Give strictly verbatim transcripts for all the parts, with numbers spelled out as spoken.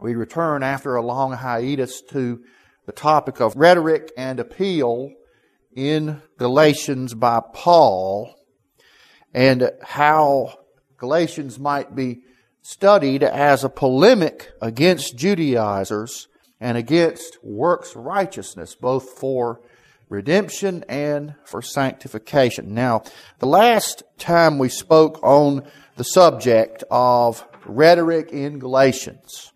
We return after a long hiatus to the topic of rhetoric and appeal in Galatians by Paul, and how Galatians might be studied as a polemic against Judaizers and against works righteousness, both for redemption and for sanctification. Now, the last time we spoke on the subject of rhetoric in Galatians,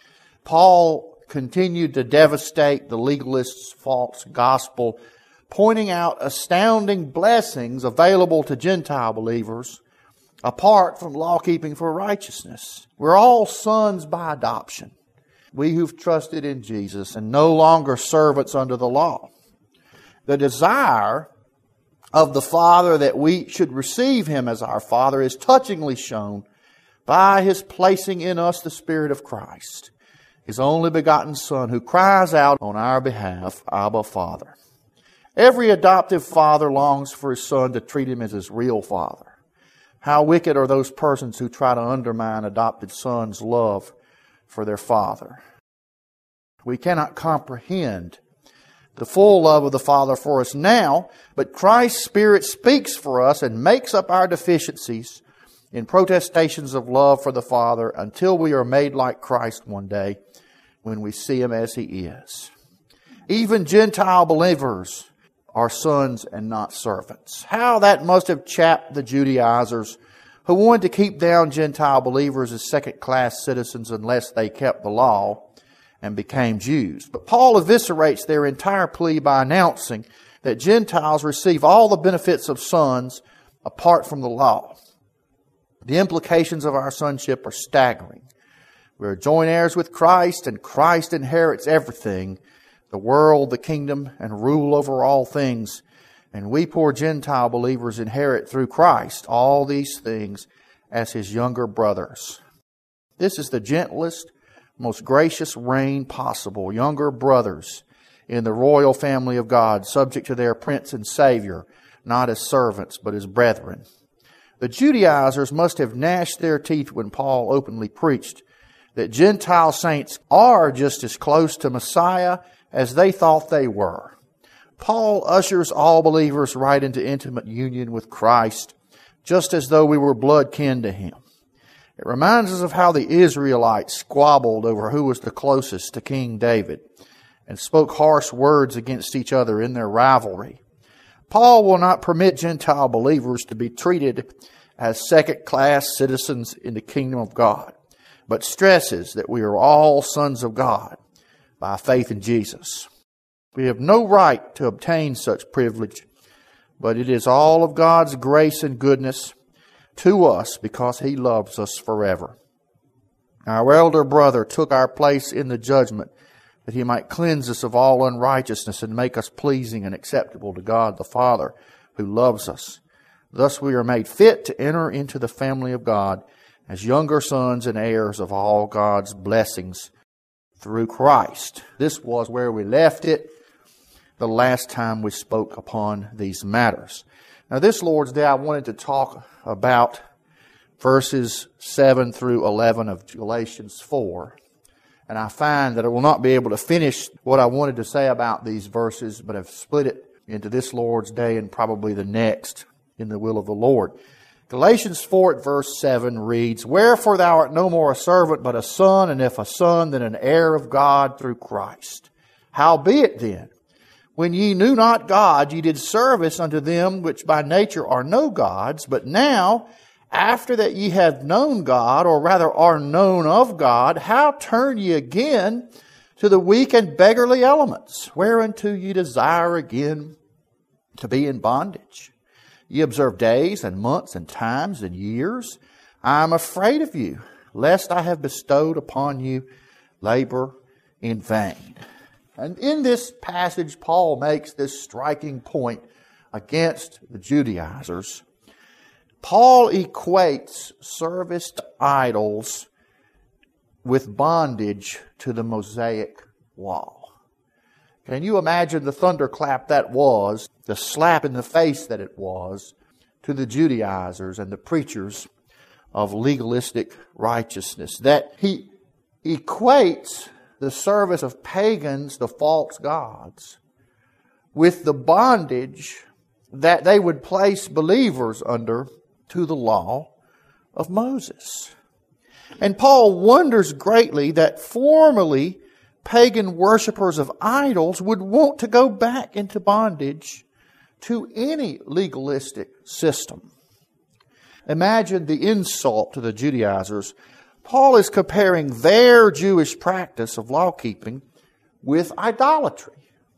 Paul continued to devastate the legalists' false gospel, pointing out astounding blessings available to Gentile believers apart from law-keeping for righteousness. We're all sons by adoption, we who've trusted in Jesus, and no longer servants under the law. The desire of the Father that we should receive Him as our Father is touchingly shown by His placing in us the Spirit of Christ, His only begotten Son, who cries out on our behalf, Abba, Father. Every adoptive father longs for his son to treat him as his real father. How wicked are those persons who try to undermine adopted sons' love for their father. We cannot comprehend the full love of the Father for us now, but Christ's Spirit speaks for us and makes up our deficiencies in protestations of love for the Father until we are made like Christ one day when we see Him as He is. Even Gentile believers are sons and not servants. How that must have chapped the Judaizers who wanted to keep down Gentile believers as second-class citizens unless they kept the law and became Jews. But Paul eviscerates their entire plea by announcing that Gentiles receive all the benefits of sons apart from the law. The implications of our sonship are staggering. We are joint heirs with Christ, and Christ inherits everything, the world, the kingdom, and rule over all things. And we poor Gentile believers inherit through Christ all these things as His younger brothers. This is the gentlest, most gracious reign possible. Younger brothers in the royal family of God, subject to their Prince and Savior, not as servants, but as brethren. The Judaizers must have gnashed their teeth when Paul openly preached that Gentile saints are just as close to Messiah as they thought they were. Paul ushers all believers right into intimate union with Christ, just as though we were blood kin to Him. It reminds us of how the Israelites squabbled over who was the closest to King David and spoke harsh words against each other in their rivalry. Paul will not permit Gentile believers to be treated as second-class citizens in the kingdom of God, but stresses that we are all sons of God by faith in Jesus. We have no right to obtain such privilege, but it is all of God's grace and goodness to us because He loves us forever. Our elder brother took our place in the judgment that He might cleanse us of all unrighteousness and make us pleasing and acceptable to God the Father who loves us. Thus we are made fit to enter into the family of God as younger sons and heirs of all God's blessings through Christ. This was where we left it the last time we spoke upon these matters. Now this Lord's Day I wanted to talk about verses seven through eleven of Galatians four. And I find that I will not be able to finish what I wanted to say about these verses, but I've split it into this Lord's Day and probably the next in the will of the Lord. Galatians four at verse seven reads, "Wherefore thou art no more a servant, but a son, and if a son, then an heir of God through Christ. Howbeit then, when ye knew not God, ye did service unto them which by nature are no gods. But now, after that ye have known God, or rather are known of God, how turn ye again to the weak and beggarly elements, whereunto ye desire again to be in bondage? Ye observe days and months and times and years. I am afraid of you, lest I have bestowed upon you labor in vain." And in this passage, Paul makes this striking point against the Judaizers. Paul equates service to idols with bondage to the Mosaic law. Can you imagine the thunderclap that was, the slap in the face that it was to the Judaizers and the preachers of legalistic righteousness? That he equates the service of pagans, the false gods, with the bondage that they would place believers under to the law of Moses. And Paul wonders greatly that formerly pagan worshippers of idols would want to go back into bondage to any legalistic system. Imagine the insult to the Judaizers. Paul is comparing their Jewish practice of law-keeping with idolatry,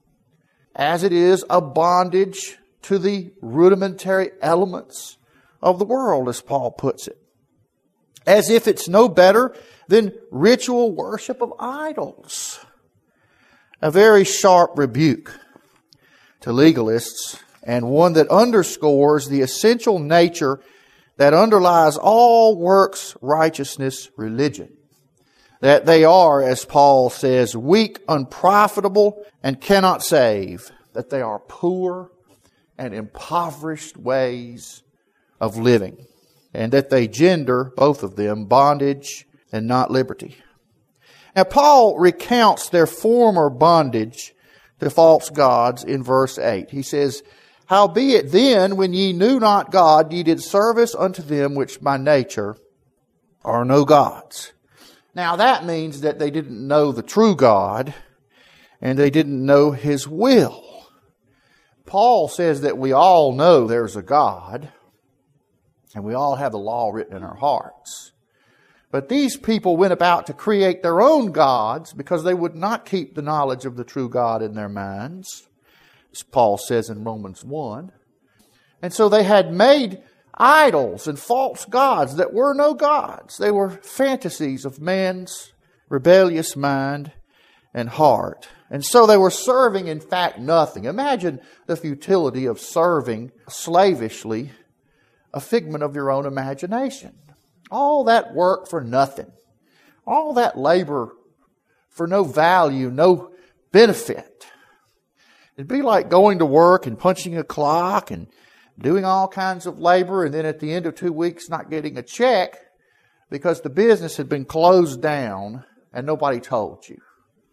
as it is a bondage to the rudimentary elements of the world, as Paul puts it. As if it's no better than ritual worship of idols. A very sharp rebuke to legalists, and one that underscores the essential nature that underlies all works righteousness religion. That they are, as Paul says, weak, unprofitable, and cannot save. That they are poor and impoverished ways of living. And that they gender, both of them, bondage and not liberty. Now Paul recounts their former bondage to false gods in verse eight. He says, "Howbeit then, when ye knew not God, ye did service unto them which by nature are no gods." Now that means that they didn't know the true God, and they didn't know His will. Paul says that we all know there's a God, and we all have the law written in our hearts. But these people went about to create their own gods because they would not keep the knowledge of the true God in their minds, as Paul says in Romans one. And so they had made idols and false gods that were no gods. They were fantasies of man's rebellious mind and heart. And so they were serving, in fact, nothing. Imagine the futility of serving slavishly a figment of your own imagination. All that work for nothing. All that labor for no value, no benefit. It'd be like going to work and punching a clock and doing all kinds of labor, and then at the end of two weeks not getting a check because the business had been closed down and nobody told you.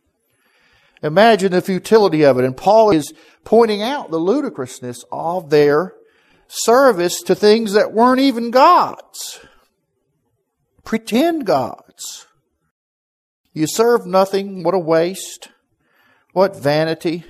Imagine the futility of it. And Paul is pointing out the ludicrousness of their service to things that weren't even gods. Pretend gods. You serve nothing. What a waste. What vanity.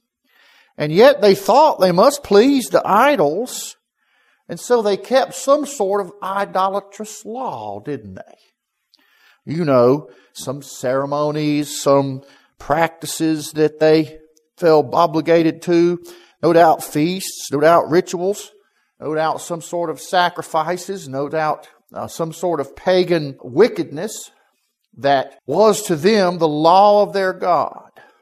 And yet they thought they must please the idols, and so they kept some sort of idolatrous law, didn't they? You know, some ceremonies, some practices that they felt obligated to, no doubt feasts, no doubt rituals, no doubt some sort of sacrifices, no doubt uh, some sort of pagan wickedness that was to them the law of their God,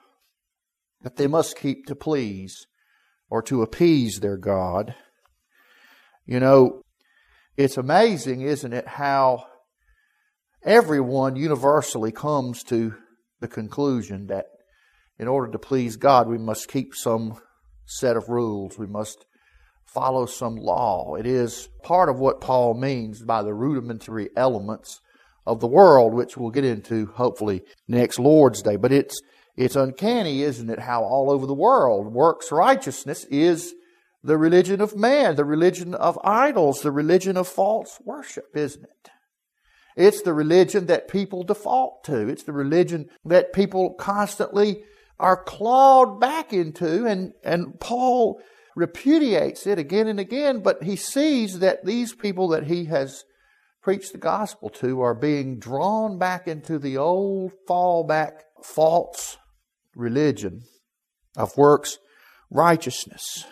that they must keep to please or to appease their God. You know, it's amazing, isn't it, how everyone universally comes to the conclusion that in order to please God, we must keep some set of rules. We must follow some law. It is part of what Paul means by the rudimentary elements of the world, which we'll get into hopefully next Lord's Day. But it's It's uncanny, isn't it, how all over the world works righteousness is the religion of man, the religion of idols, the religion of false worship, isn't it? It's the religion that people default to. It's the religion that people constantly are clawed back into, and, and Paul repudiates it again and again, but he sees that these people that he has preached the gospel to are being drawn back into the old fallback false religion of works righteousness.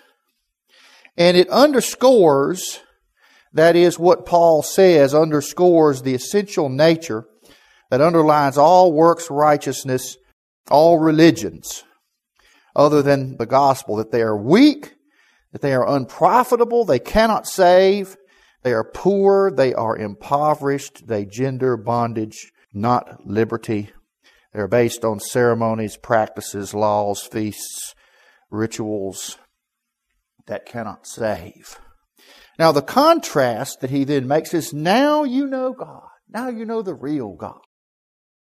And it underscores, that is what Paul says, underscores the essential nature that underlies all works righteousness, all religions, other than the gospel, that they are weak, that they are unprofitable, they cannot save, they are poor, they are impoverished, they gender bondage, not liberty. They're based on ceremonies, practices, laws, feasts, rituals that cannot save. Now the contrast that he then makes is, now you know God. Now you know the real God.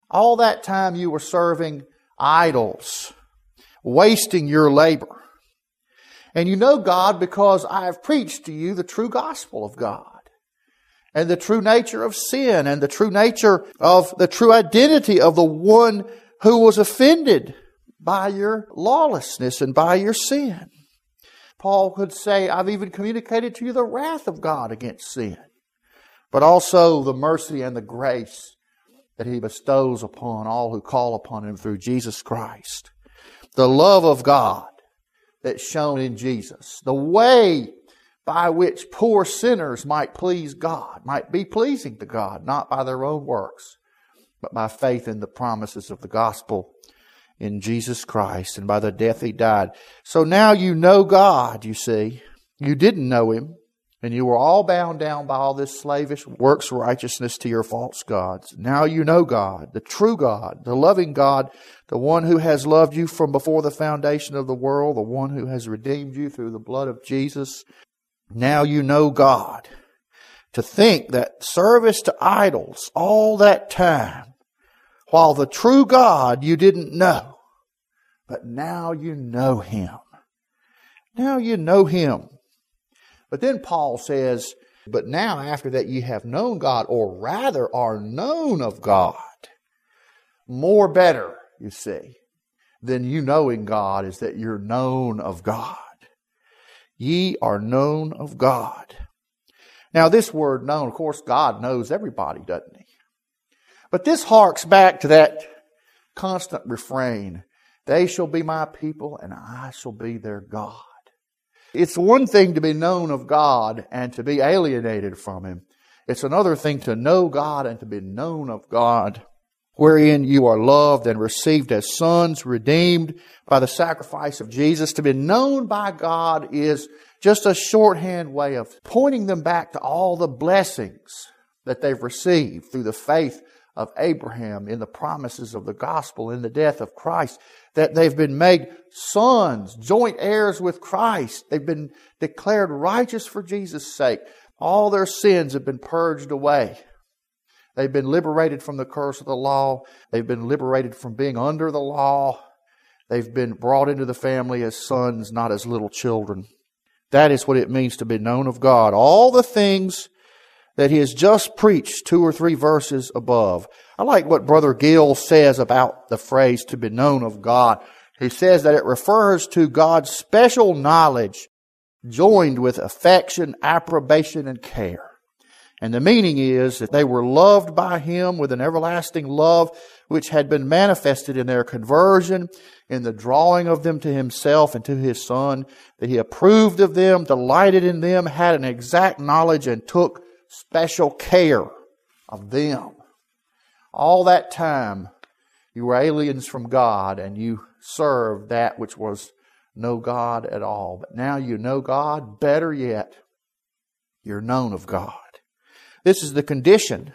All that time you were serving idols, wasting your labor. And you know God because I have preached to you the true gospel of God, and the true nature of sin, and the true nature of the true identity of the one who was offended by your lawlessness and by your sin. Paul could say, I've even communicated to you the wrath of God against sin, but also the mercy and the grace that He bestows upon all who call upon Him through Jesus Christ. The love of God that's shown in Jesus. The way by which poor sinners might please God, might be pleasing to God, not by their own works, but by faith in the promises of the gospel in Jesus Christ and by the death He died. So now you know God, you see. You didn't know Him, and you were all bound down by all this slavish works righteousness to your false gods. Now you know God, the true God, the loving God, the one who has loved you from before the foundation of the world, the one who has redeemed you through the blood of Jesus. Now you know God. To think that service to idols all that time, while the true God you didn't know, but now you know Him. Now you know Him. But then Paul says, but now after that you have known God, or rather are known of God, more better, you see, than you knowing God is that you're known of God. Ye are known of God. Now this word known, of course, God knows everybody, doesn't He? But this harks back to that constant refrain, they shall be my people and I shall be their God. It's one thing to be known of God and to be alienated from Him. It's another thing to know God and to be known of God, wherein you are loved and received as sons, redeemed by the sacrifice of Jesus. To be known by God is just a shorthand way of pointing them back to all the blessings that they've received through the faith of Abraham in the promises of the gospel, in the death of Christ, that they've been made sons, joint heirs with Christ. They've been declared righteous for Jesus' sake. All their sins have been purged away. They've been liberated from the curse of the law. They've been liberated from being under the law. They've been brought into the family as sons, not as little children. That is what it means to be known of God. All the things that he has just preached two or three verses above. I like what Brother Gill says about the phrase to be known of God. He says that it refers to God's special knowledge joined with affection, approbation, and care. And the meaning is that they were loved by Him with an everlasting love which had been manifested in their conversion, in the drawing of them to Himself and to His Son, that He approved of them, delighted in them, had an exact knowledge, and took special care of them. All that time you were aliens from God and you served that which was no God at all. But now you know God. Better yet, you're known of God. This is the condition.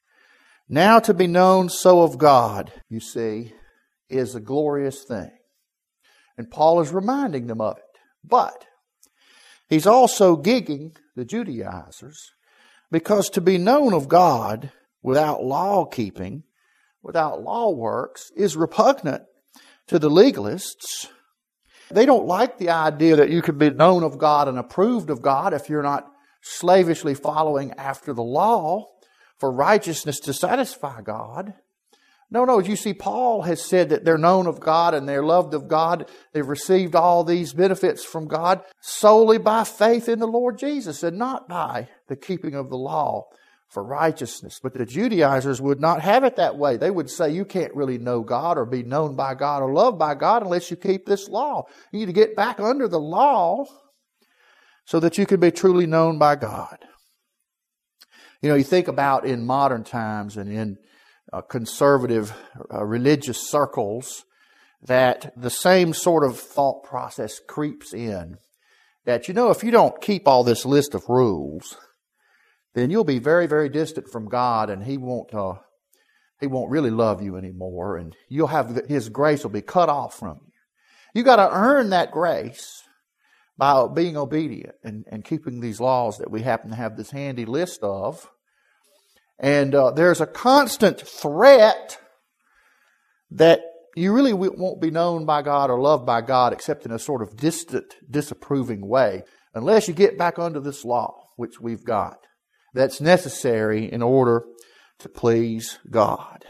Now to be known so of God, you see, is a glorious thing. And Paul is reminding them of it. But he's also gigging the Judaizers, because to be known of God without law keeping, without law works, is repugnant to the legalists. They don't like the idea that you can be known of God and approved of God if you're not slavishly following after the law for righteousness to satisfy God. No, no, you see, Paul has said that they're known of God and they're loved of God. They've received all these benefits from God solely by faith in the Lord Jesus and not by the keeping of the law for righteousness. But the Judaizers would not have it that way. They would say you can't really know God or be known by God or loved by God unless you keep this law. You need to get back under the law so that you can be truly known by God. You know, you think about in modern times and in uh, conservative uh, religious circles that the same sort of thought process creeps in. That, you know, if you don't keep all this list of rules, then you'll be very, very distant from God, and He won't, uh, He won't really love you anymore, and you'll have His grace will be cut off from you. You got to earn that grace by being obedient and, and keeping these laws that we happen to have this handy list of. And uh, there's a constant threat that you really won't be known by God or loved by God except in a sort of distant, disapproving way, unless you get back under this law, which we've got, that's necessary in order to please God.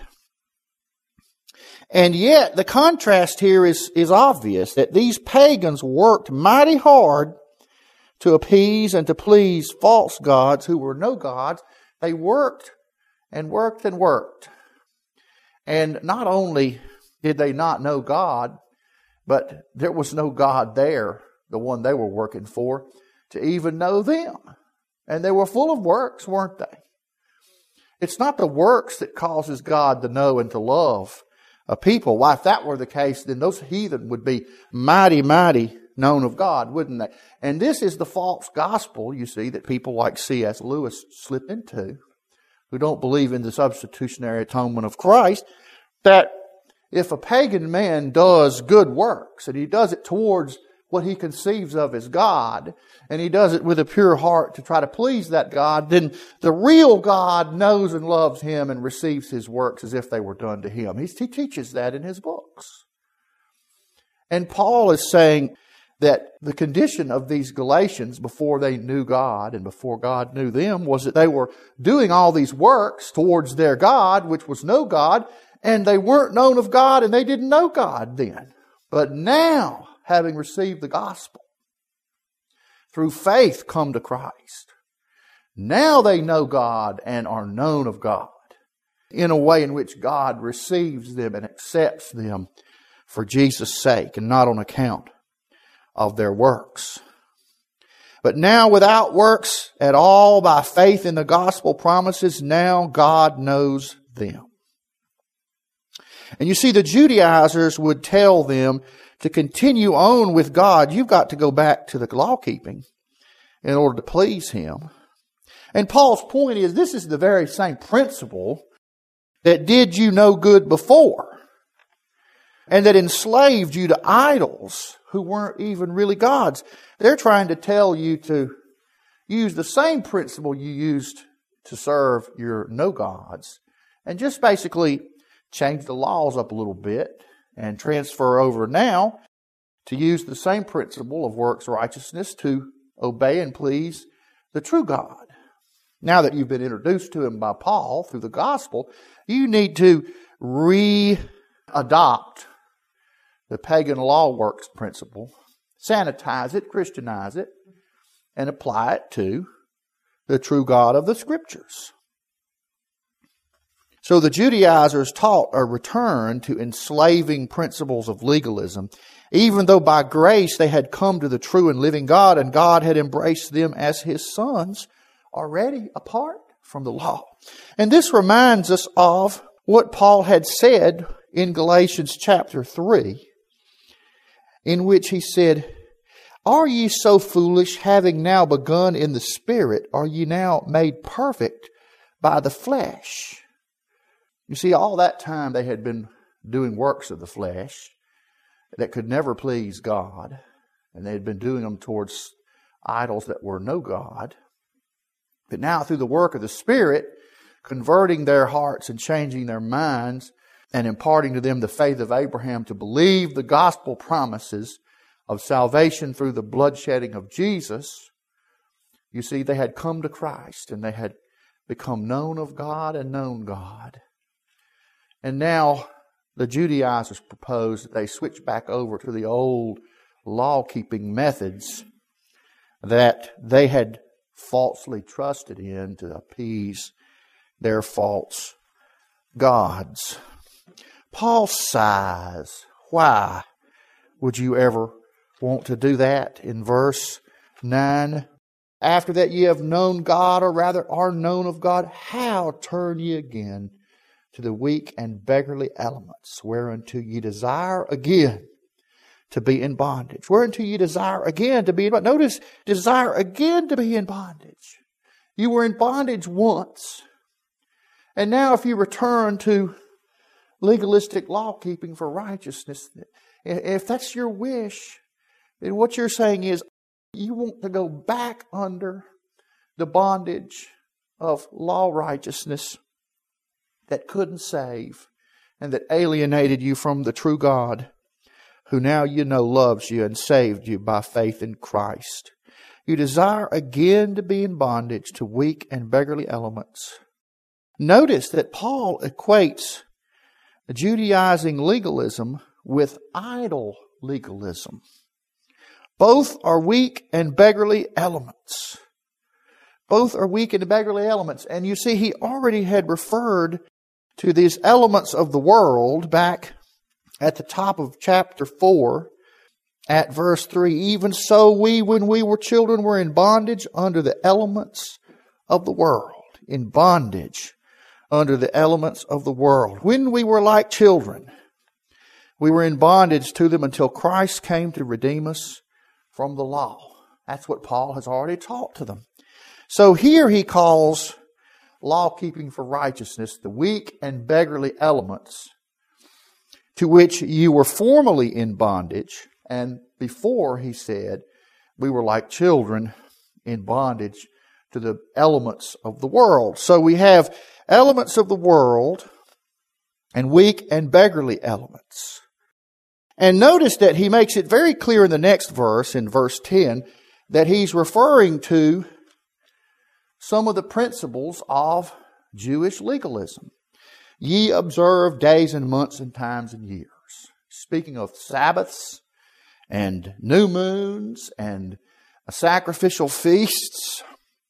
And yet, the contrast here is, is obvious, that these pagans worked mighty hard to appease and to please false gods who were no gods. They worked and worked and worked. And not only did they not know God, but there was no God there, the one they were working for, to even know them. And they were full of works, weren't they? It's not the works that causes God to know and to love a people. Why, if that were the case, then those heathen would be mighty, mighty known of God, wouldn't they? And this is the false gospel, you see, that people like C S Lewis slip into, who don't believe in the substitutionary atonement of Christ, that if a pagan man does good works, and he does it towards what he conceives of as God, and he does it with a pure heart to try to please that God, then the real God knows and loves him and receives his works as if they were done to him. He, he teaches that in his books. And Paul is saying that the condition of these Galatians before they knew God and before God knew them was that they were doing all these works towards their God, which was no God, and they weren't known of God and they didn't know God then. But now, having received the gospel, through faith come to Christ, now they know God and are known of God in a way in which God receives them and accepts them for Jesus' sake and not on account of their works. But now without works at all, by faith in the gospel promises, now God knows them. And you see, the Judaizers would tell them to continue on with God, you've got to go back to the law keeping in order to please Him. And Paul's point is, this is the very same principle that did you no good before, and that enslaved you to idols who weren't even really gods. They're trying to tell you to use the same principle you used to serve your no gods, and just basically change the laws up a little bit and transfer over now to use the same principle of works righteousness to obey and please the true God. Now that you've been introduced to Him by Paul through the gospel, you need to re-adopt the pagan law works principle, sanitize it, Christianize it, and apply it to the true God of the Scriptures. So the Judaizers taught a return to enslaving principles of legalism, even though by grace they had come to the true and living God, and God had embraced them as His sons already apart from the law. And this reminds us of what Paul had said in Galatians chapter three, in which he said, "Are ye so foolish, having now begun in the Spirit, are ye now made perfect by the flesh?" You see, all that time they had been doing works of the flesh that could never please God, and they had been doing them towards idols that were no God. But now through the work of the Spirit, converting their hearts and changing their minds and imparting to them the faith of Abraham to believe the gospel promises of salvation through the bloodshedding of Jesus, you see, they had come to Christ and they had become known of God and known God. And now the Judaizers propose that they switch back over to the old law-keeping methods that they had falsely trusted in to appease their false gods. Paul sighs. Why would you ever want to do that? In verse nine, after that ye have known God, or rather are known of God, how turn ye again to the weak and beggarly elements, whereunto ye desire again to be in bondage. Whereunto ye desire again to be in bondage. Notice, desire again to be in bondage. You were in bondage once. And now if you return to legalistic law-keeping for righteousness, if that's your wish, then what you're saying is you want to go back under the bondage of law righteousness that couldn't save and that alienated you from the true God, who now you know loves you and saved you by faith in Christ. You desire again to be in bondage to weak and beggarly elements. Notice that Paul equates Judaizing legalism with idol legalism. Both are weak and beggarly elements. Both are weak and beggarly elements. And you see, he already had referred to these elements of the world back at the top of chapter four at verse three. Even so we, when we were children, were in bondage under the elements of the world. In bondage under the elements of the world. When we were like children, we were in bondage to them until Christ came to redeem us from the law. That's what Paul has already taught to them. So here he calls law-keeping for righteousness the weak and beggarly elements to which you were formerly in bondage. And before, he said, we were like children in bondage to the elements of the world. So we have elements of the world and weak and beggarly elements. And notice that he makes it very clear in the next verse, in verse ten, that he's referring to some of the principles of Jewish legalism. Ye observe days and months and times and years. Speaking of Sabbaths and new moons and sacrificial feasts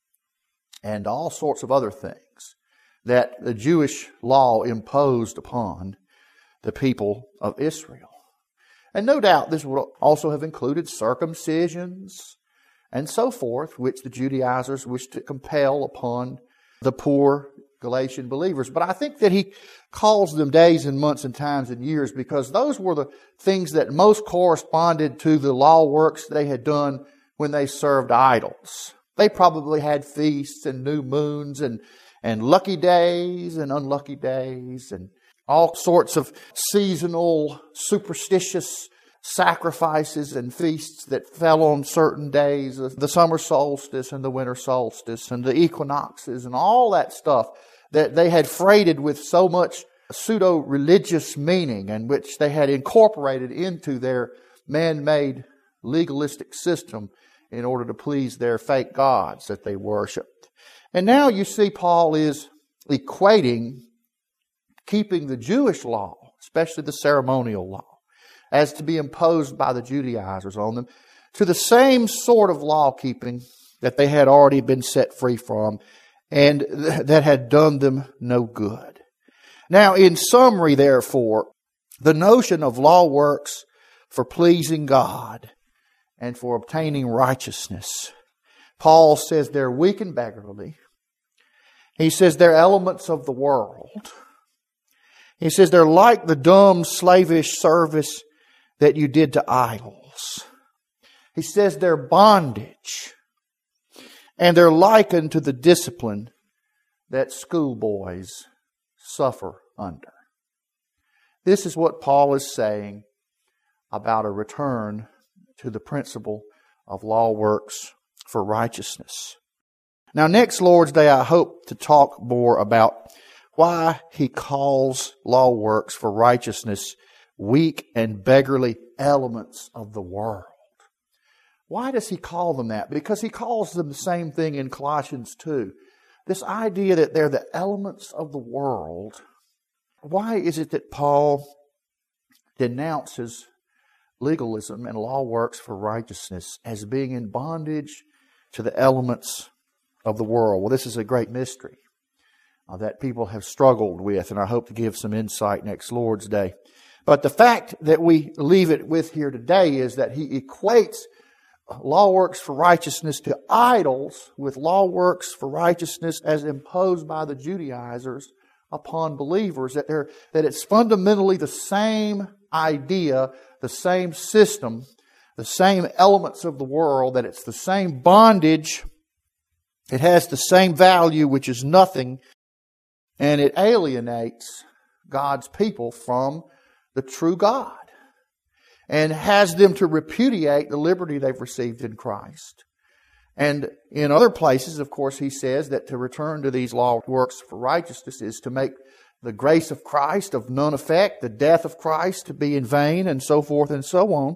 and all sorts of other things that the Jewish law imposed upon the people of Israel. And no doubt this would also have included circumcisions and so forth, which the Judaizers wished to compel upon the poor Galatian believers. But I think that he calls them days and months and times and years because those were the things that most corresponded to the law works they had done when they served idols. They probably had feasts and new moons and, and lucky days and unlucky days and all sorts of seasonal, superstitious sacrifices and feasts that fell on certain days, the summer solstice and the winter solstice and the equinoxes and all that stuff that they had freighted with so much pseudo-religious meaning and which they had incorporated into their man-made legalistic system in order to please their fake gods that they worshiped. And now you see Paul is equating keeping the Jewish law, especially the ceremonial law, as to be imposed by the Judaizers on them, to the same sort of law keeping that they had already been set free from and th- that had done them no good. Now, in summary, therefore, the notion of law works for pleasing God and for obtaining righteousness, Paul says they're weak and beggarly. He says they're elements of the world. He says they're like the dumb, slavish service that you did to idols. He says they're bondage. And they're likened to the discipline that schoolboys suffer under. This is what Paul is saying about a return to the principle of law works for righteousness. Now, next Lord's Day, I hope to talk more about why he calls law works for righteousness weak and beggarly elements of the world. Why does he call them that? Because he calls them the same thing in Colossians two. This idea that they're the elements of the world. Why is it that Paul denounces legalism and law works for righteousness as being in bondage to the elements of the world? Well, this is a great mystery uh, that people have struggled with, and I hope to give some insight next Lord's Day. But the fact that we leave it with here today is that he equates law works for righteousness to idols with law works for righteousness as imposed by the Judaizers upon believers, that they're, that it's fundamentally the same idea, the same system, the same elements of the world, that it's the same bondage, it has the same value, which is nothing, and it alienates God's people from the true God and has them to repudiate the liberty they've received in Christ. And in other places, of course, he says that to return to these law works for righteousness is to make the grace of Christ of none effect, the death of Christ to be in vain, and so forth and so on.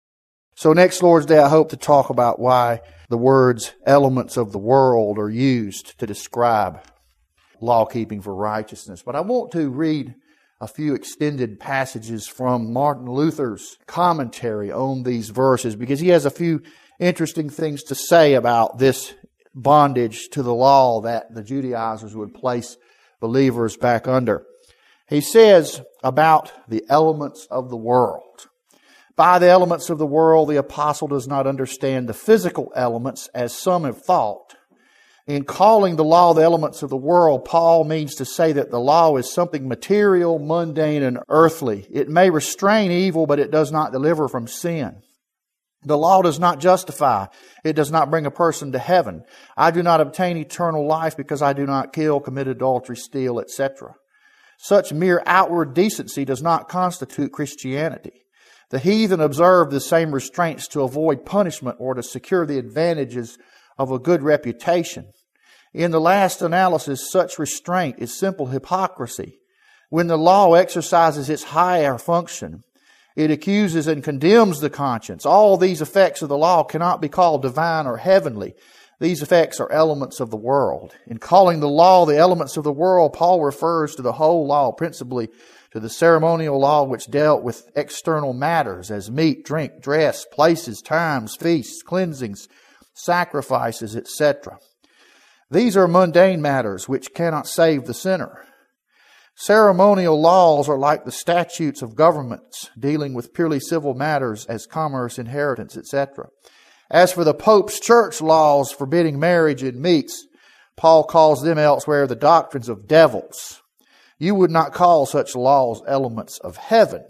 So next Lord's Day, I hope to talk about why the words elements of the world are used to describe law keeping for righteousness. But I want to read a few extended passages from Martin Luther's commentary on these verses, because he has a few interesting things to say about this bondage to the law that the Judaizers would place believers back under. He says about the elements of the world. By the elements of the world, the apostle does not understand the physical elements as some have thought. In calling the law the elements of the world, Paul means to say that the law is something material, mundane, and earthly. It may restrain evil, but it does not deliver from sin. The law does not justify. It does not bring a person to heaven. I do not obtain eternal life because I do not kill, commit adultery, steal, et cetera. Such mere outward decency does not constitute Christianity. The heathen observe the same restraints to avoid punishment or to secure the advantages of a good reputation. In the last analysis, such restraint is simple hypocrisy. When the law exercises its higher function, it accuses and condemns the conscience. All these effects of the law cannot be called divine or heavenly. These effects are elements of the world. In calling the law the elements of the world, Paul refers to the whole law, principally to the ceremonial law which dealt with external matters as meat, drink, dress, places, times, feasts, cleansings, sacrifices, et cetera. These are mundane matters which cannot save the sinner. Ceremonial laws are like the statutes of governments dealing with purely civil matters as commerce, inheritance, et cetera. As for the Pope's church laws forbidding marriage and meats, Paul calls them elsewhere the doctrines of devils. You would not call such laws elements of heaven.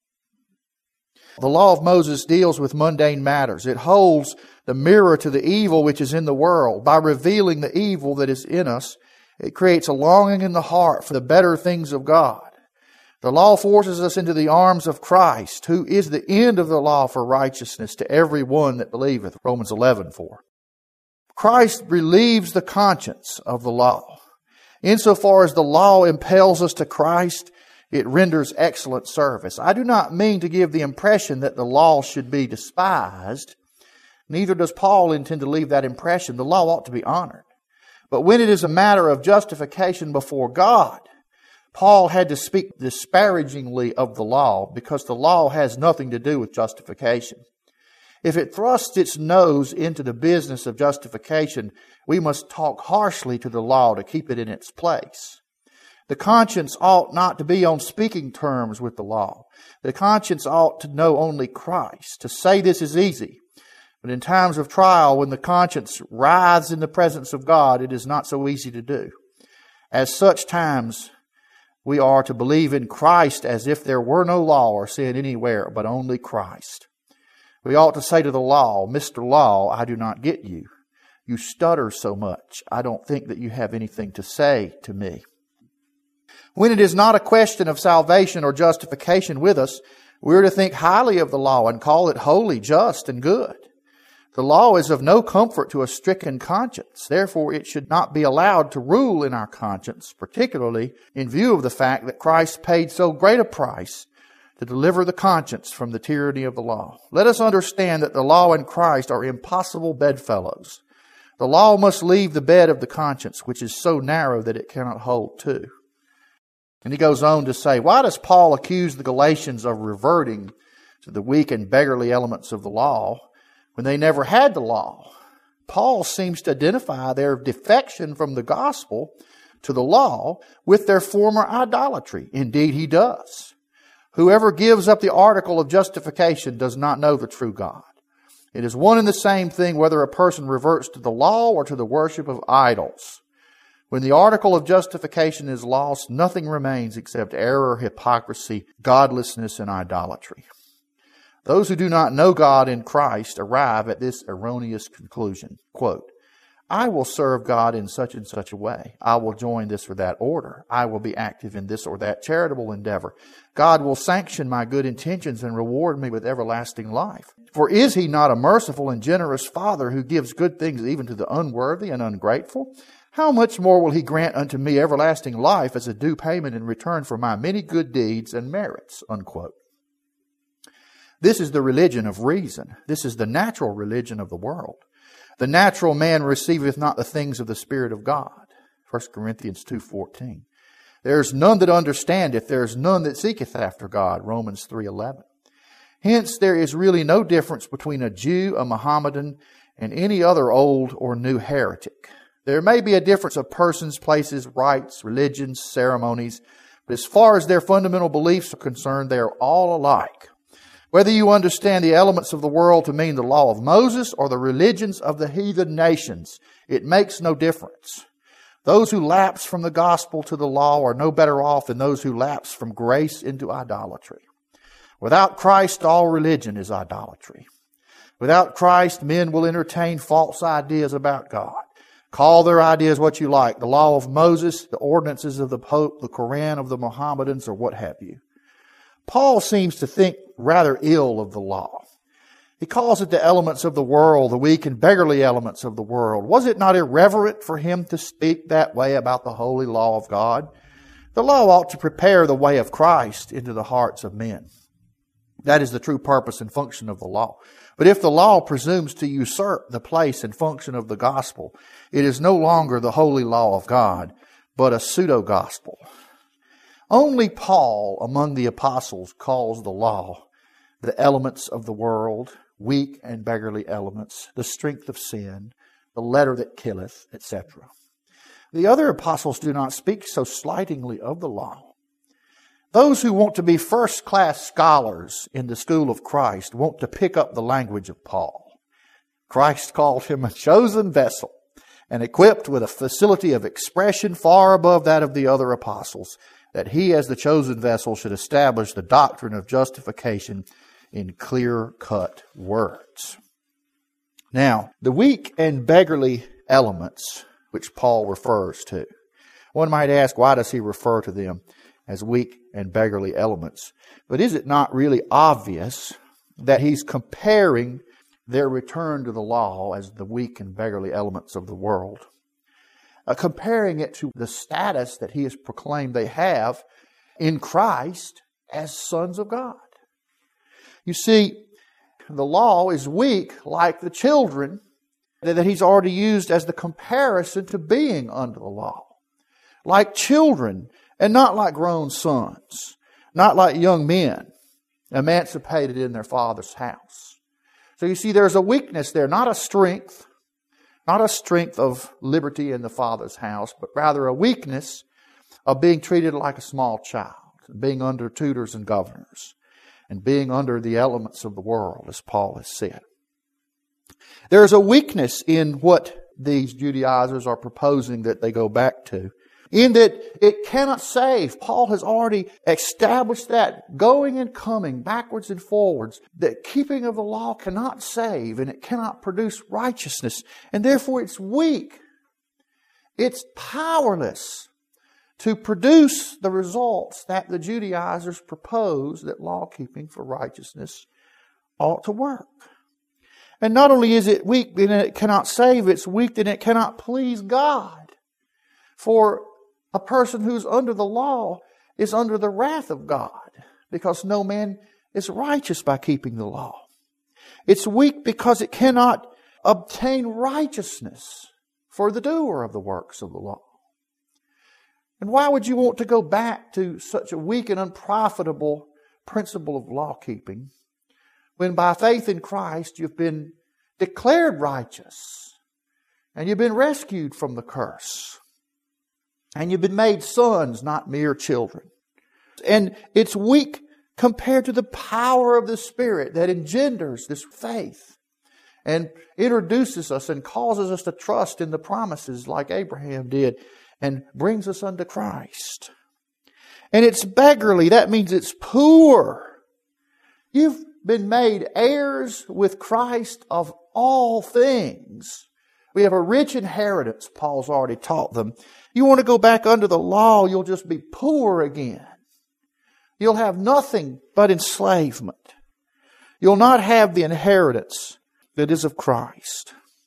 The law of Moses deals with mundane matters. It holds the mirror to the evil which is in the world. By revealing the evil that is in us, it creates a longing in the heart for the better things of God. The law forces us into the arms of Christ, who is the end of the law for righteousness to every one that believeth. Romans eleven four. Christ relieves the conscience of the law. Insofar as the law impels us to Christ, it renders excellent service. I do not mean to give the impression that the law should be despised. Neither does Paul intend to leave that impression. The law ought to be honored. But when it is a matter of justification before God, Paul had to speak disparagingly of the law because the law has nothing to do with justification. If it thrusts its nose into the business of justification, we must talk harshly to the law to keep it in its place. The conscience ought not to be on speaking terms with the law. The conscience ought to know only Christ. To say this is easy. But in times of trial, when the conscience writhes in the presence of God, it is not so easy to do. As such times, we are to believe in Christ as if there were no law or sin anywhere, but only Christ. We ought to say to the law, Mister Law, I do not get you. You stutter so much. I don't think that you have anything to say to me. When it is not a question of salvation or justification with us, we are to think highly of the law and call it holy, just, and good. The law is of no comfort to a stricken conscience. Therefore, it should not be allowed to rule in our conscience, particularly in view of the fact that Christ paid so great a price to deliver the conscience from the tyranny of the law. Let us understand that the law and Christ are impossible bedfellows. The law must leave the bed of the conscience, which is so narrow that it cannot hold two. And he goes on to say, why does Paul accuse the Galatians of reverting to the weak and beggarly elements of the law when they never had the law? Paul seems to identify their defection from the gospel to the law with their former idolatry. Indeed, he does. Whoever gives up the article of justification does not know the true God. It is one and the same thing whether a person reverts to the law or to the worship of idols. When the article of justification is lost, nothing remains except error, hypocrisy, godlessness, and idolatry. Those who do not know God in Christ arrive at this erroneous conclusion. Quote, I will serve God in such and such a way. I will join this or that order. I will be active in this or that charitable endeavor. God will sanction my good intentions and reward me with everlasting life. For is He not a merciful and generous Father who gives good things even to the unworthy and ungrateful? how much more will he grant unto me everlasting life as a due payment in return for my many good deeds and merits?" Unquote. This is the religion of reason. This is the natural religion of the world. The natural man receiveth not the things of the Spirit of God. First Corinthians two fourteen. There is none that understandeth, there is none that seeketh after God. Romans three eleven. Hence, there is really no difference between a Jew, a Mohammedan, and any other old or new heretic. There may be a difference of persons, places, rites, religions, ceremonies, but as far as their fundamental beliefs are concerned, they are all alike. Whether you understand the elements of the world to mean the law of Moses or the religions of the heathen nations, it makes no difference. Those who lapse from the gospel to the law are no better off than those who lapse from grace into idolatry. Without Christ, all religion is idolatry. Without Christ, men will entertain false ideas about God. Call their ideas what you like. The law of Moses, the ordinances of the Pope, the Quran of the Mohammedans, or what have you. Paul seems to think rather ill of the law. He calls it the elements of the world, the weak and beggarly elements of the world. Was it not irreverent for him to speak that way about the holy law of God? The law ought to prepare the way of Christ into the hearts of men. That is the true purpose and function of the law. But if the law presumes to usurp the place and function of the gospel, it is no longer the holy law of God, but a pseudo-gospel. Only Paul among the apostles calls the law the elements of the world, weak and beggarly elements, the strength of sin, the letter that killeth, et cetera. The other apostles do not speak so slightingly of the law. Those who want to be first-class scholars in the school of Christ want to pick up the language of Paul. Christ called him a chosen vessel and equipped with a facility of expression far above that of the other apostles, that he as the chosen vessel should establish the doctrine of justification in clear-cut words. Now, the weak and beggarly elements which Paul refers to. One might ask, why does he refer to them as weak and beggarly elements? But is it not really obvious that he's comparing their return to the law as the weak and beggarly elements of the world, uh, comparing it to the status that he has proclaimed they have in Christ as sons of God? You see, the law is weak like the children that he's already used as the comparison to being under the law. Like children, and not like grown sons, not like young men emancipated in their father's house. So you see, there's a weakness there, not a strength, not a strength of liberty in the father's house, but rather a weakness of being treated like a small child, being under tutors and governors, and being under the elements of the world, as Paul has said. There is a weakness in what these Judaizers are proposing that they go back to, in that it cannot save. Paul has already established that, going and coming, backwards and forwards, that keeping of the law cannot save, and it cannot produce righteousness, and therefore it's weak. It's powerless to produce the results that the Judaizers propose that law-keeping for righteousness ought to work. And not only is it weak in that it cannot save, it's weak in it cannot please God. For a person who's under the law is under the wrath of God, because no man is righteous by keeping the law. It's weak because it cannot obtain righteousness for the doer of the works of the law. And why would you want to go back to such a weak and unprofitable principle of law-keeping when by faith in Christ you've been declared righteous and you've been rescued from the curse and you've been made sons, not mere children? And it's weak compared to the power of the Spirit that engenders this faith and introduces us and causes us to trust in the promises like Abraham did and brings us unto Christ. And it's beggarly. That means it's poor. You've been made heirs with Christ of all things. We have a rich inheritance, Paul's already taught them. You want to go back under the law, you'll just be poor again. You'll have nothing but enslavement. You'll not have the inheritance that is of Christ.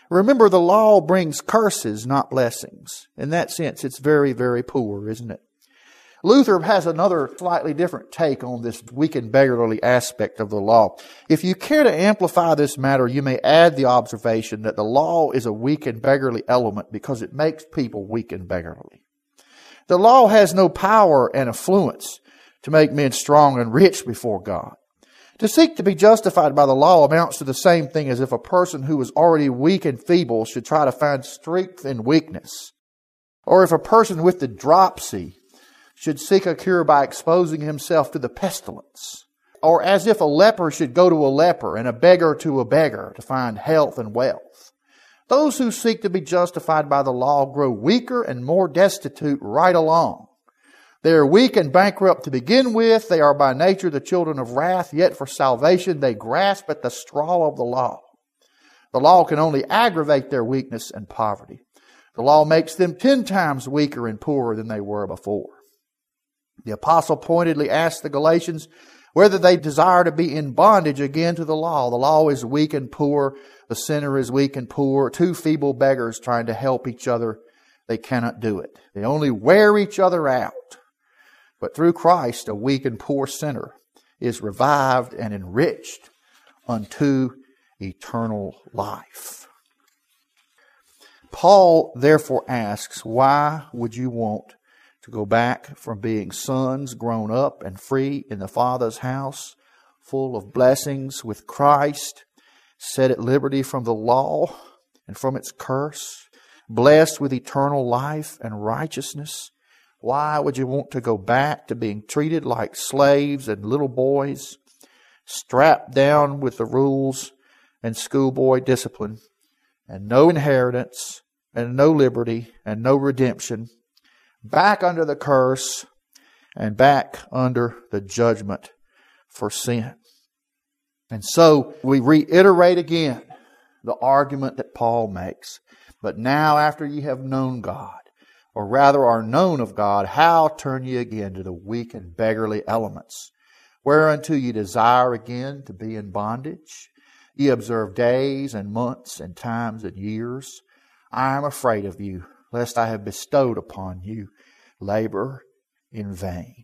Remember, the law brings curses, not blessings. In that sense, it's very, very poor, isn't it? Luther has another slightly different take on this weak and beggarly aspect of the law. If you care to amplify this matter, you may add the observation that the law is a weak and beggarly element because it makes people weak and beggarly. The law has no power and affluence to make men strong and rich before God. To seek to be justified by the law amounts to the same thing as if a person who was already weak and feeble should try to find strength in weakness. Or if a person with the dropsy should seek a cure by exposing himself to the pestilence. Or as if a leper should go to a leper and a beggar to a beggar to find health and wealth. Those who seek to be justified by the law grow weaker and more destitute right along. They are weak and bankrupt to begin with. They are by nature the children of wrath, yet for salvation they grasp at the straw of the law. The law can only aggravate their weakness and poverty. The law makes them ten times weaker and poorer than they were before. The apostle pointedly asked the Galatians whether they desire to be in bondage again to the law. The law is weak and poor. The sinner is weak and poor. Two feeble beggars trying to help each other. They cannot do it. They only wear each other out. But through Christ, a weak and poor sinner is revived and enriched unto eternal life. Paul therefore asks, why would you want to go back from being sons grown up and free in the Father's house, full of blessings with Christ, set at liberty from the law and from its curse, blessed with eternal life and righteousness? Why would you want to go back to being treated like slaves and little boys, strapped down with the rules and schoolboy discipline, and no inheritance, and no liberty, and no redemption, back under the curse, and back under the judgment for sin? And so we reiterate again the argument that Paul makes. But now after ye have known God, or rather are known of God, how turn ye again to the weak and beggarly elements, whereunto ye desire again to be in bondage? Ye observe days and months and times and years. I am afraid of you, lest I have bestowed upon you labor in vain.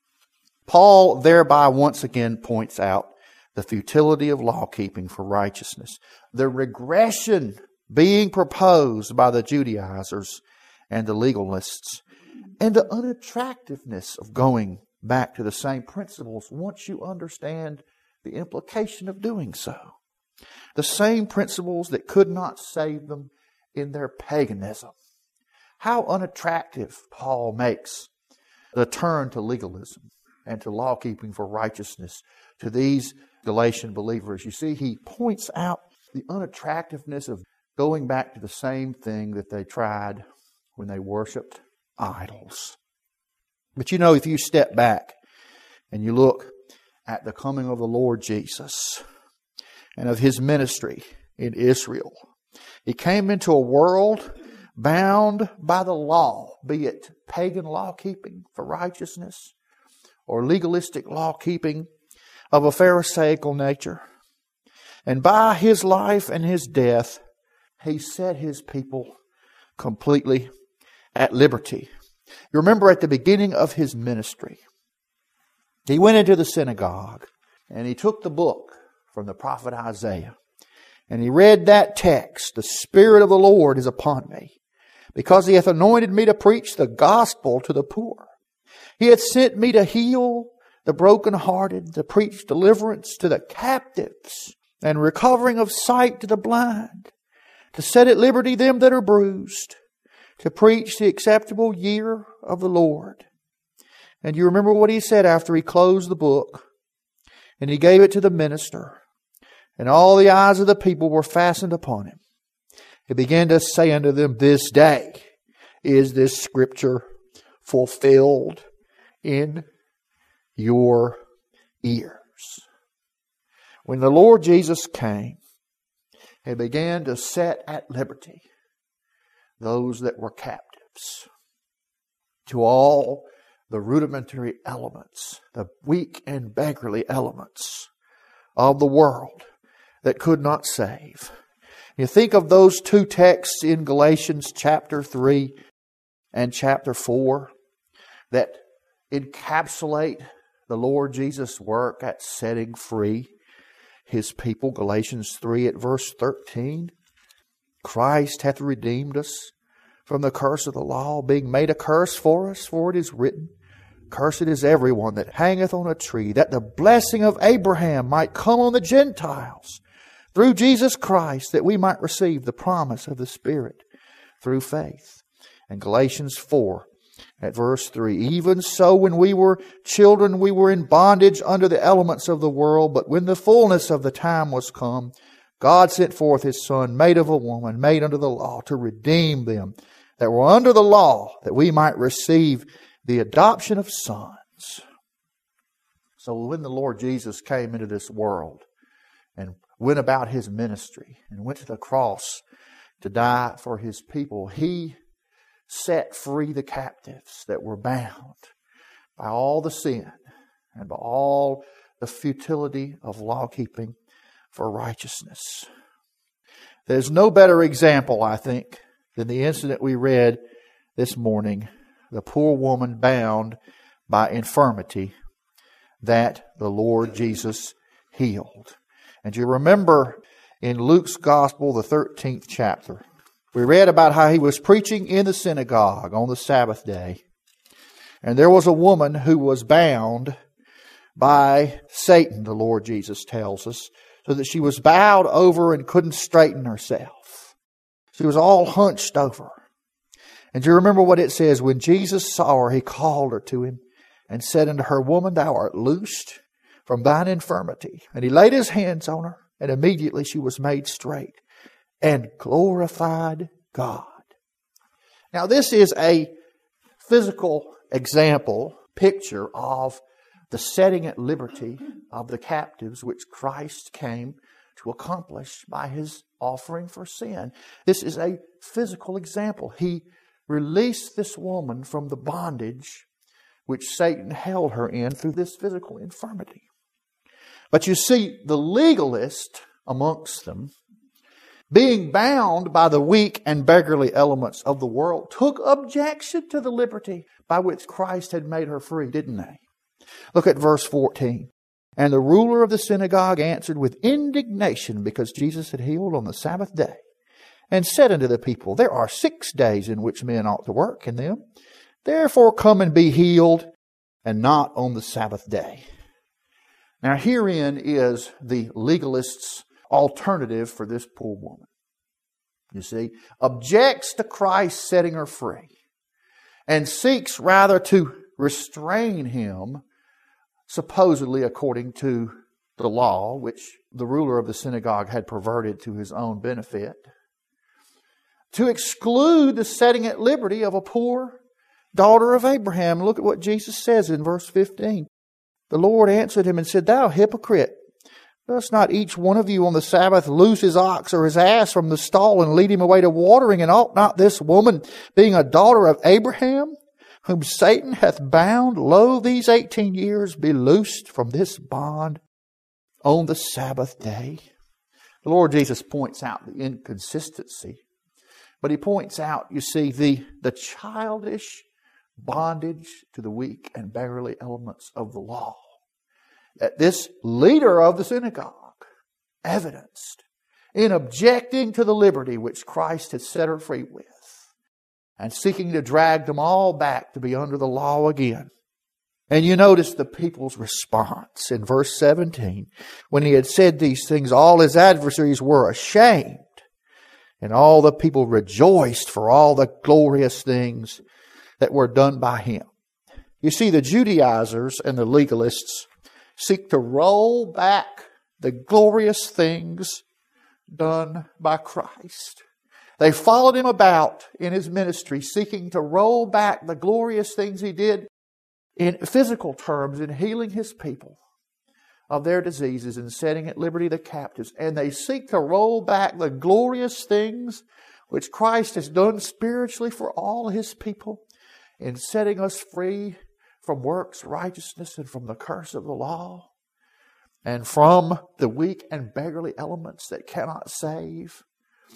Paul thereby once again points out the futility of law keeping for righteousness, the regression being proposed by the Judaizers and the legalists, and the unattractiveness of going back to the same principles once you understand the implication of doing so. The same principles that could not save them in their paganism. How unattractive Paul makes the turn to legalism and to law keeping for righteousness to these Galatian believers. You see, he points out the unattractiveness of going back to the same thing that they tried when they worshiped idols. But you know, if you step back and you look at the coming of the Lord Jesus and of His ministry in Israel, He came into a world bound by the law, be it pagan law keeping for righteousness or legalistic law keeping of a Pharisaical nature. And by His life and His death, He set His people completely at liberty. You remember at the beginning of His ministry, He went into the synagogue and He took the book from the prophet Isaiah and He read that text, "The Spirit of the Lord is upon me, because He hath anointed me to preach the gospel to the poor. He hath sent me to heal the brokenhearted, to preach deliverance to the captives, and recovering of sight to the blind, to set at liberty them that are bruised, to preach the acceptable year of the Lord." And you remember what He said after He closed the book, and He gave it to the minister, and all the eyes of the people were fastened upon Him. He began to say unto them, "This day is this scripture fulfilled in your ears." When the Lord Jesus came, He began to set at liberty those that were captives to all the rudimentary elements, the weak and beggarly elements of the world that could not save. You think of those two texts in Galatians chapter three and chapter four that encapsulate the Lord Jesus' work at setting free His people. Galatians three at verse thirteen. Christ hath redeemed us from the curse of the law, being made a curse for us, for it is written, Cursed is everyone that hangeth on a tree, that the blessing of Abraham might come on the Gentiles through Jesus Christ, that we might receive the promise of the Spirit through faith. And Galatians four at verse three, Even so when we were children, we were in bondage under the elements of the world, but when the fullness of the time was come, God sent forth His Son, made of a woman, made under the law, to redeem them that were under the law, that we might receive the adoption of sons. So when the Lord Jesus came into this world and went about His ministry and went to the cross to die for His people, He set free the captives that were bound by all the sin and by all the futility of law-keeping for righteousness. There's no better example, I think, than the incident we read this morning, the poor woman bound by infirmity that the Lord Jesus healed. And you remember in Luke's Gospel, the thirteenth chapter, we read about how He was preaching in the synagogue on the Sabbath day. And there was a woman who was bound by Satan, the Lord Jesus tells us, so that she was bowed over and couldn't straighten herself. She was all hunched over. And do you remember what it says? When Jesus saw her, He called her to Him and said unto her, Woman, thou art loosed from thine infirmity. And He laid His hands on her, and immediately she was made straight and glorified God. Now this is a physical example, picture of the setting at liberty of the captives which Christ came to accomplish by His offering for sin. This is a physical example. He released this woman from the bondage which Satan held her in through this physical infirmity. But you see, the legalist amongst them, being bound by the weak and beggarly elements of the world, took objection to the liberty by which Christ had made her free, didn't they? Look at verse fourteen. And the ruler of the synagogue answered with indignation because Jesus had healed on the Sabbath day, and said unto the people, There are six days in which men ought to work in them. Therefore come and be healed, and not on the Sabbath day. Now herein is the legalist's alternative for this poor woman. You see, objects to Christ setting her free, and seeks rather to restrain Him, supposedly according to the law, which the ruler of the synagogue had perverted to his own benefit, to exclude the setting at liberty of a poor daughter of Abraham. Look at what Jesus says in verse fifteen. The Lord answered him and said, Thou hypocrite, does not each one of you on the Sabbath loose his ox or his ass from the stall and lead him away to watering? And ought not this woman, being a daughter of Abraham, whom Satan hath bound, lo, these eighteen years, be loosed from this bond on the Sabbath day? The Lord Jesus points out the inconsistency, but He points out, you see, the, the childish bondage to the weak and beggarly elements of the law that this leader of the synagogue evidenced in objecting to the liberty which Christ had set her free with, and seeking to drag them all back to be under the law again. And you notice the people's response in verse seventeen. When He had said these things, all His adversaries were ashamed, and all the people rejoiced for all the glorious things that were done by Him. You see, the Judaizers and the legalists seek to roll back the glorious things done by Christ. They followed Him about in His ministry, seeking to roll back the glorious things He did in physical terms in healing His people of their diseases and setting at liberty the captives. And they seek to roll back the glorious things which Christ has done spiritually for all His people in setting us free from works righteousness and from the curse of the law and from the weak and beggarly elements that cannot save.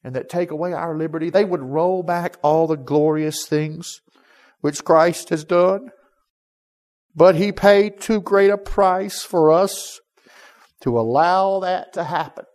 and that take away our liberty, they would roll back all the glorious things which Christ has done. But He paid too great a price for us to allow that to happen.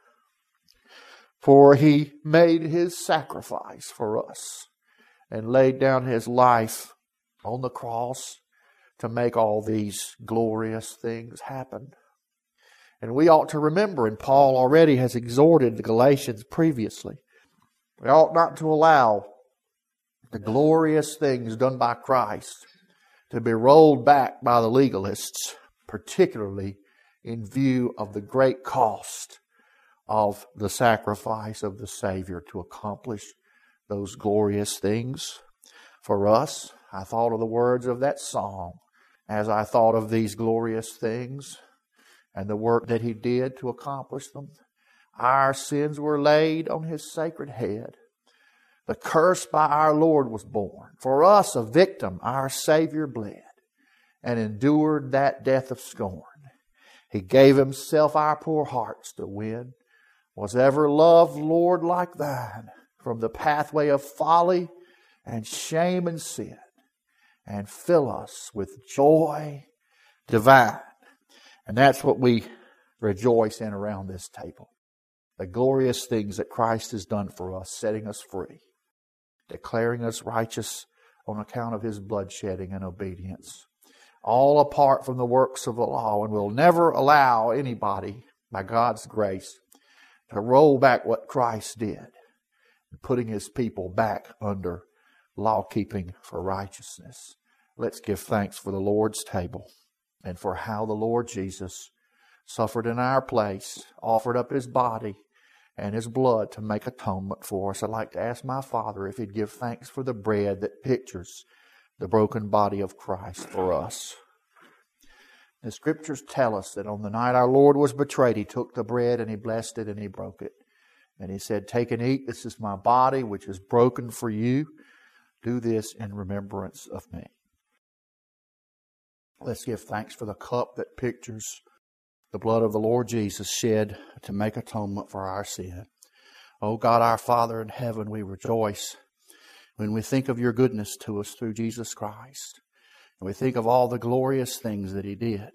For He made His sacrifice for us and laid down His life on the cross to make all these glorious things happen. And we ought to remember, and Paul already has exhorted the Galatians previously, we ought not to allow the glorious things done by Christ to be rolled back by the legalists, particularly in view of the great cost of the sacrifice of the Savior to accomplish those glorious things for us. I thought of the words of that song as I thought of these glorious things and the work that He did to accomplish them. Our sins were laid on His sacred head. The curse by our Lord was borne. For us, a victim, our Savior bled and endured that death of scorn. He gave Himself our poor hearts to win. Was ever love, Lord, like Thine, from the pathway of folly and shame and sin, and fill us with joy divine. And that's what we rejoice in around this table. The glorious things that Christ has done for us, setting us free, declaring us righteous on account of His bloodshedding and obedience. All apart from the works of the law, and will never allow anybody, by God's grace, to roll back what Christ did, putting His people back under law-keeping for righteousness. Let's give thanks for the Lord's table and for how the Lord Jesus suffered in our place, offered up His body and His blood to make atonement for us. I'd like to ask my Father if He'd give thanks for the bread that pictures the broken body of Christ for us. The Scriptures tell us that on the night our Lord was betrayed, He took the bread and He blessed it and He broke it. And He said, "Take and eat. This is my body, which is broken for you. Do this in remembrance of me." Let's give thanks for the cup that pictures the blood of the Lord Jesus shed to make atonement for our sin. Oh God, our Father in heaven, we rejoice when we think of Your goodness to us through Jesus Christ. And we think of all the glorious things that He did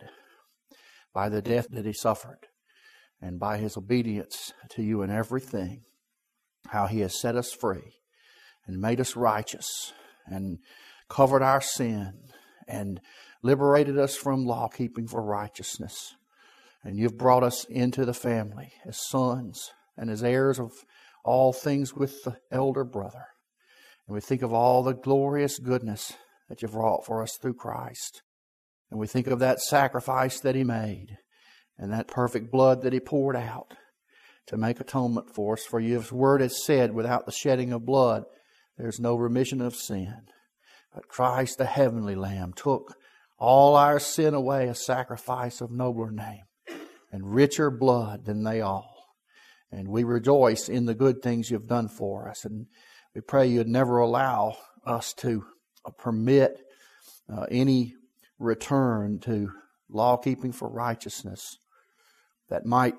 by the death that He suffered and by His obedience to You in everything. How He has set us free and made us righteous and covered our sin and liberated us from law-keeping for righteousness. And You've brought us into the family as sons and as heirs of all things with the elder brother. And we think of all the glorious goodness that You've wrought for us through Christ. And we think of that sacrifice that He made and that perfect blood that He poured out to make atonement for us. For Your word has said, without the shedding of blood, there's no remission of sin. But Christ, the heavenly Lamb, took all our sin away, a sacrifice of nobler name and richer blood than they all. And we rejoice in the good things You've done for us. And we pray You'd never allow us to permit uh, any return to law-keeping for righteousness that might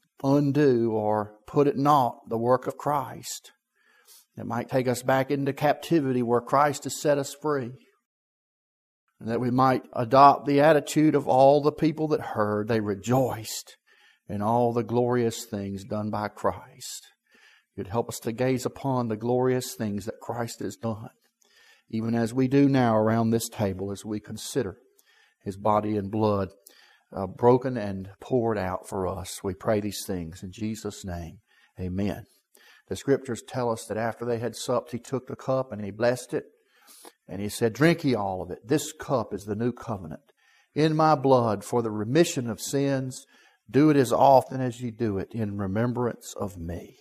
undo or put at naught the work of Christ. It might take us back into captivity where Christ has set us free. And that we might adopt the attitude of all the people that heard. They rejoiced in all the glorious things done by Christ. You'd help us to gaze upon the glorious things that Christ has done, even as we do now around this table as we consider His body and blood uh, broken and poured out for us. We pray these things in Jesus' name. Amen. The Scriptures tell us that after they had supped, He took the cup and He blessed it. And He said, "Drink ye all of it. This cup is the new covenant in my blood for the remission of sins. Do it as often as ye do it in remembrance of me."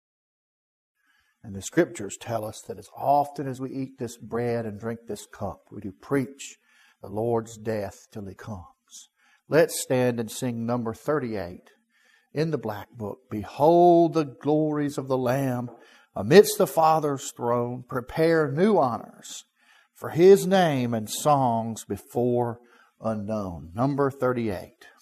And the Scriptures tell us that as often as we eat this bread and drink this cup, we do preach the Lord's death till He comes. Let's stand and sing number thirty-eight in the Black Book. Behold the glories of the Lamb amidst the Father's throne. Prepare new honors for His name and songs before unknown. Number thirty-eight.